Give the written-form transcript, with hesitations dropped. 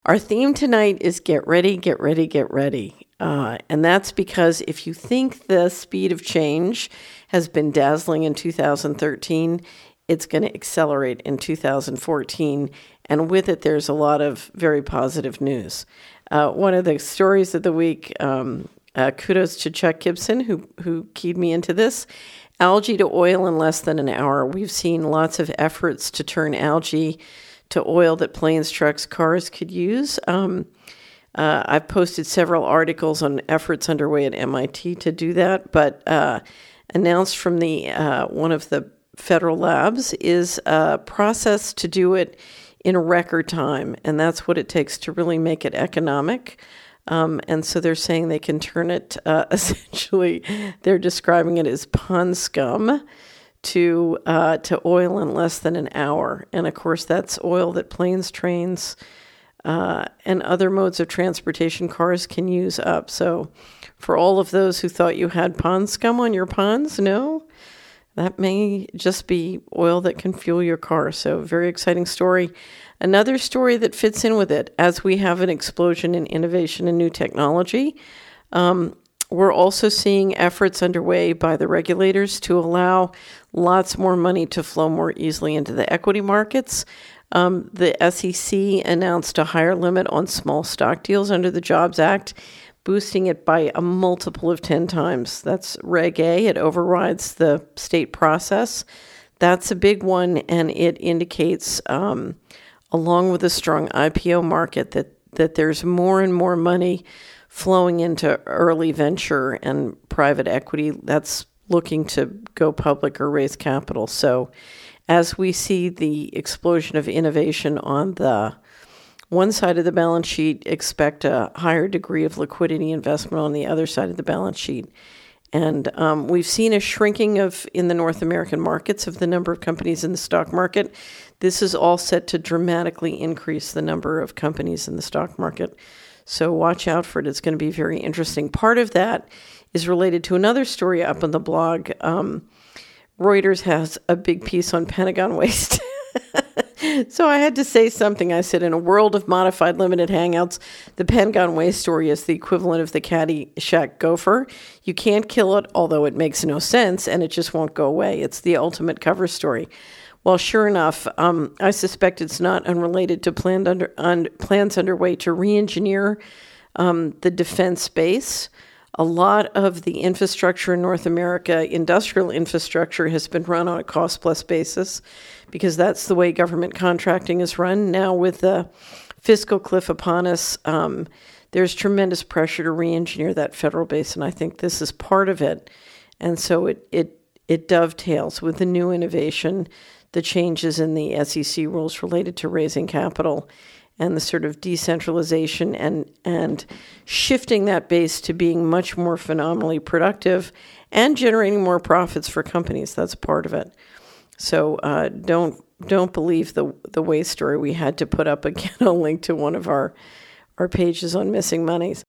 Our theme tonight is get ready, get ready, get ready. And that's because if you think the speed of change has been dazzling in 2013, it's going to accelerate in 2014. And with it, there's a lot of very positive news. One of the stories of the week, kudos to Chuck Gibson, who keyed me into this. Algae to oil in less than an hour. We've seen lots of efforts to turn algae to oil that planes, trucks, cars could use. I've posted several articles on efforts underway at MIT to do that, but announced from the one of the federal labs is a process to do it in a record time, and that's what it takes to really make it economic. And so they're saying they can turn it, essentially, they're describing it as pond scum, to oil in less than an hour. And of course, that's oil that planes, trains, and other modes of transportation, cars, can use up. So for all of those who thought you had pond scum on your ponds, no, that may just be oil that can fuel your car. So very exciting story. Another story that fits in with it, as we have an explosion in innovation and new technology, we're also seeing efforts underway by the regulators to allow lots more money to flow more easily into the equity markets. The SEC announced a higher limit on small stock deals under the Jobs Act, boosting it by a multiple of 10 times. That's Reg A. It overrides the state process. That's a big one, and it indicates, along with a strong IPO market, that there's more and more money flowing into early venture and private equity that's looking to go public or raise capital. So as we see the explosion of innovation on the one side of the balance sheet, expect a higher degree of liquidity investment on the other side of the balance sheet. And we've seen a shrinking in the North American markets of the number of companies in the stock market. This is all set to dramatically increase the number of companies in the stock market. So watch out for it. It's going to be very interesting. Part of that is related to another story up on the blog. Reuters has a big piece on Pentagon waste. So I had to say something. I said, in a world of modified limited hangouts, the Pentagon waste story is the equivalent of the Caddyshack gopher. You can't kill it, although it makes no sense, and it just won't go away. It's the ultimate cover story. Well, sure enough, I suspect it's not unrelated to plans underway to re-engineer the defense base. A lot of the infrastructure in North America, industrial infrastructure, has been run on a cost-plus basis because that's the way government contracting is run. Now, with the fiscal cliff upon us, there's tremendous pressure to re-engineer that federal base, and I think this is part of it. And so it dovetails with the new innovation, the changes in the SEC rules related to raising capital, and the sort of decentralization and shifting that base to being much more phenomenally productive and generating more profits for companies. That's part of it. So don't believe the waste story. We had to put up again a link to one of our pages on missing monies.